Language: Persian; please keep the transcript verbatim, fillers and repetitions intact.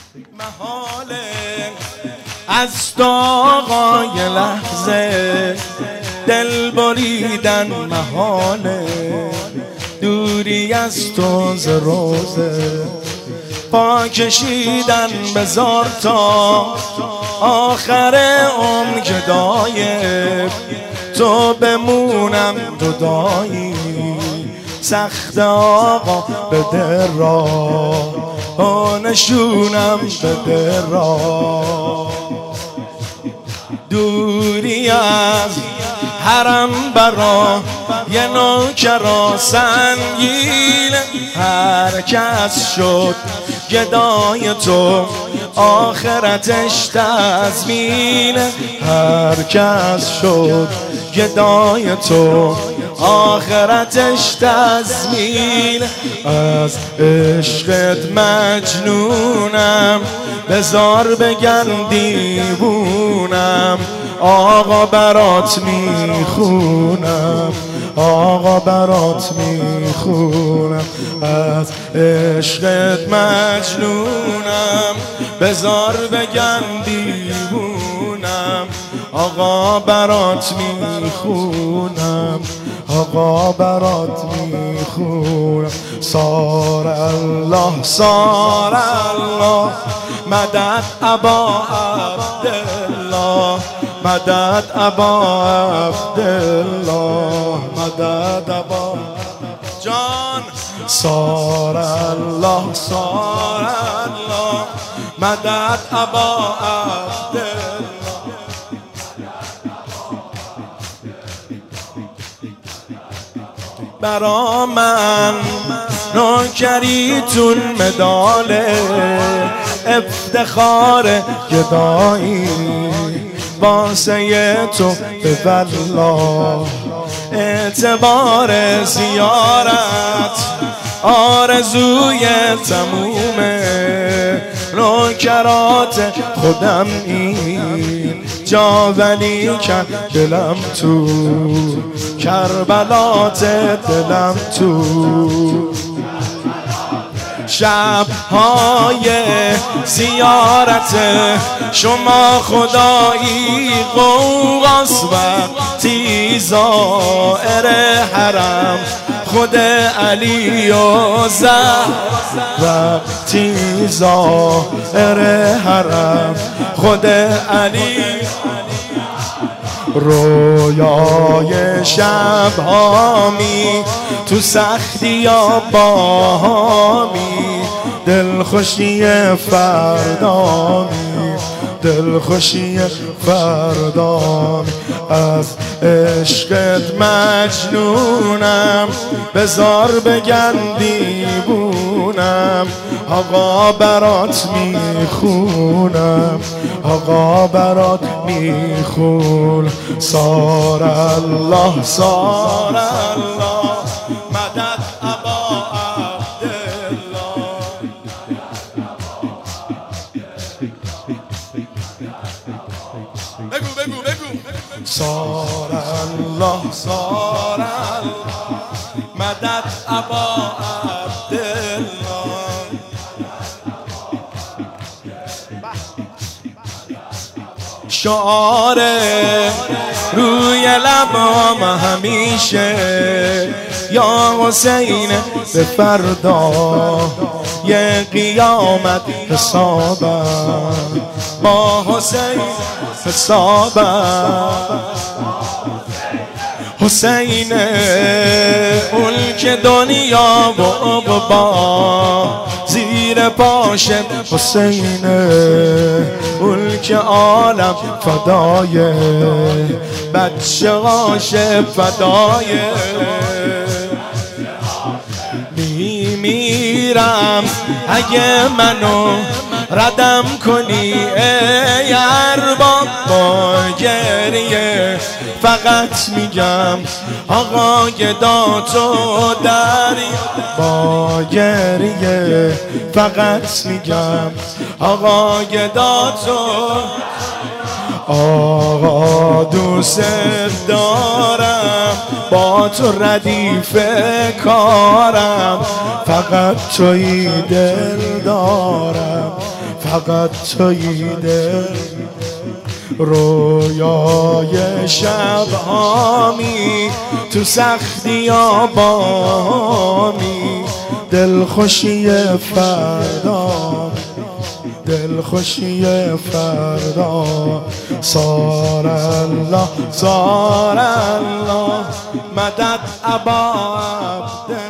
محاله از تو آقای لحظه دل بریدن محاله، دوری از تو ز روزه پا کشیدن بذار تا آخر عمر گدای تو بمونم جدایی. سخت آقا بده راه و نشونم بده راه، دوری از حرم برا یه نوکرا سنگین، هر کس شد گدای تو آخرتش تضمین، هر کس شد گدای تو آخرتش تضمین. از عشقت مجنونم بذار بگن دیوونم، آقا برات میخونم، آقا برات میخونم. از عشقت مجنونم بذار بگن دیوونم، آقا برات میخونم، آقا برات میخونم. سار الله سار الله مدد ابا عبدالله، مدد ابا عبدالله، مدد ابا جان. سار الله سار الله مدد ابا عبدالله. برا من نوکریتون مدال افتخار گدایی، واسه تو به والله اعتبار زیارت آرزوی تمومه. نوکرات خودم این جا ولی کن دلم تو، کربلات دلم تو. شب‌های زیارت شما خدایی قوقاس وقتی زائر حرم خود علی و زهر، وقتی زائر حرم خود علی. رویای شب‌هامی تو سختی یا باهامی، دلخوشی فردامی، دلخوشی فردامی. از عشقت مجنونم بذار بگن دیوونم، آقا برات میخونم، آقا برات میخونم. سار الله سار الله مدد ابا عبدالله. بگو بگو بگو. سار الله سار الله مدد ابا عبدالله. شعار روی لبام همیشه یا حسین به فردا یه قیامت حسابم، با حسین حسابم. حسین اون که دنیا و عقبا زیر پاشت، حسین اون که عالم فدای بچه هاش فدای. میمیرم اگه منو ردم کنی ای ارباب، با گریه فقط میگم آقا گدا تو داری، با گریه فقط میگم آقا گدا تو. آقا دوست دارم با تو ردیف کارم، فقط توی دل دارم، فقط تویی دل رویای شبهامی تو سختی آبامی دلخوشی فردا دلخوشی فردا صار الله صار الله مدد ابا عبد